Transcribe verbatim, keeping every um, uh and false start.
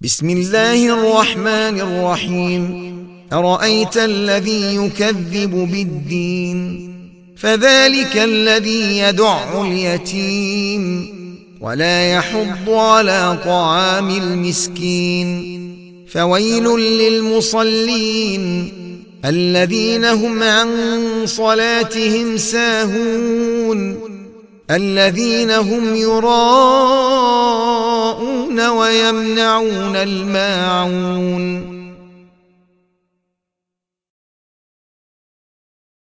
بسم الله الرحمن الرحيم. أرأيت الذي يكذب بالدين فذلك الذي يدع اليتيم ولا يحض على طعام المسكين فويل للمصلين الذين هم عن صلاتهم ساهون الذين هم يراءون ويمنعون الماعون